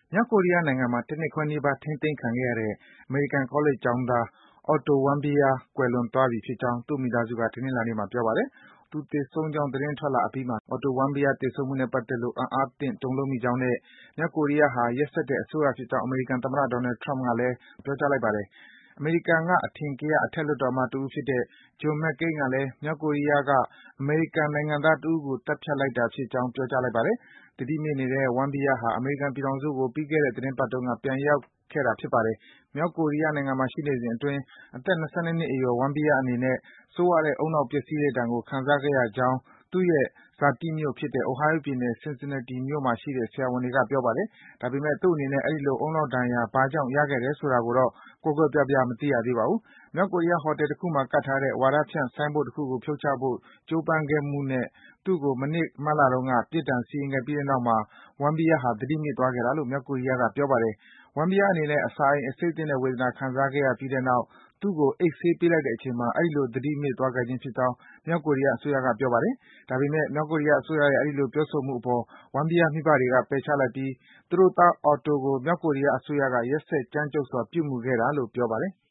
မြောက်ကိုရီးယားနိုင်ငံမှာ တနှစ်ခွဲနီးပါး ထိန်းသိမ်းခံခဲ့ရတဲ့ အမေရိကန် ကောလိပ်ကျောင်းသား Otto Warmbier ကွယ်လွန်သွားပြီဖြစ်ကြောင်း သူ့မိသားစုက တနင်္လာနေ့မှာ ပြောပါတယ်။ သူသေဆုံးကြောင်း သတင်းထွက်လာအပြီးမှာ Otto Warmbier သေဆုံးမှုနဲ့ပတ်သက်လို့ အံ့အားသင့် တုန်လှုပ်မိကြောင်းနဲ့ မြောက်ကိုရီးယားဟာ ရက်စက်တဲ့ အစိုးရဖြစ်ကြောင်း အမေရိကန်သမ္မတ Donald Trump ကလည်း ပြောကြားလိုက်ပါတယ်။ အမေရိကန်က အထင်ကရ အထက်လွှတ်တော်အမတ်တဦးဖြစ်တဲ့ John McCain ကလည်း မြောက်ကိုရီးယားက အမေရိကန်နိုင်ငံသားတဦးကို သတ်ဖြတ်လိုက်တာဖြစ်ကြောင်း ပြောကြားလိုက်ပါတယ်။ သတိမေ့နေတဲ့ Warmbier ဟာ အမေရိကန်ပြည်ထောင်စုကို ပြီးခဲ့တဲ့ သီတင်းပတ်တုန်းက ပြန်ရောက်ခဲ့တာ ဖြစ်ပါတယ်။ မြောက်ကိုရီးယားနိုင်ငံမှာ ရှိနေစဉ်အတွင်း အသက် ၂၂ နှစ်အရွယ် Warmbier အနေနဲ့ ဆိုးရွားတဲ့ ဦးနှောက်ပျက်စီးတဲ့ဒဏ်ကို ခံစားခဲ့ရကြောင်း သူ့ရဲ့ ဇာတိမြို့ဖြစ်တဲ့ Ohio ပြည်နယ်၊ Cincinnati မြို့မှာရှိတဲ့ ဆရာဝန်တွေက ပြောပါတယ်။ ဒါပေမယ့် သူ့အနေနဲ့ အဲဒီလို ဦးနှောက်ဒဏ်ရာ ဘာကြောင့် ရခဲ့တယ်ဆိုတာကိုတော့ ကွဲကွဲပြားပြား မသိရသေးပါဘူး။ မြောက်ကိုရီးယား ဟိုတယ်တခုမှာ ကပ်ထားတဲ့ ဝါဒဖြန့် ဆိုင်းဘုတ်တခုကို ဖြုတ်ချဖို့ ကြိုးပမ်းခဲ့မှုနဲ့ သူ့ကို မနှစ် မတ်လတုန်းက ပြစ်ဒဏ်စီရင်ခဲ့ပြီးတဲ့နောက်မှာ Warmbier ဟာ သတိမေ့သွားခဲ့တာလို့ မြောက်ကိုရီးယားက ပြောပါတယ်။ Warmbier အနေနဲ့ အစာအိမ် အဆိပ်သင့်တဲ့ဝေဒနာ ခံစားခဲ့ရပြီးတဲ့နောက် သူ့ကို အိပ်ဆေးပေးလိုက်တဲ့အချိန်မှာ အဲဒီလို သတိမေ့သွားခဲ့ခြင်းဖြစ်ကြောင်း မြောက်ကိုရီးယားအစိုးရက ပြောပါတယ်။ ဒါပေမယ့် မြောက်ကိုရီးယားအစိုးရရဲ့ အဲဒီလို ပြောဆိုမှုအပေါ် Warmbier မိဘတွေက ပယ်ချလိုက်ပြီး သူတို့သား Otto ကို မြောက်ကိုရီးယားအစိုးရက ရက်စက် ကြမ်းကြုတ်စွာ ပြုမူခဲ့တာလို့ ပြောပါတယ်။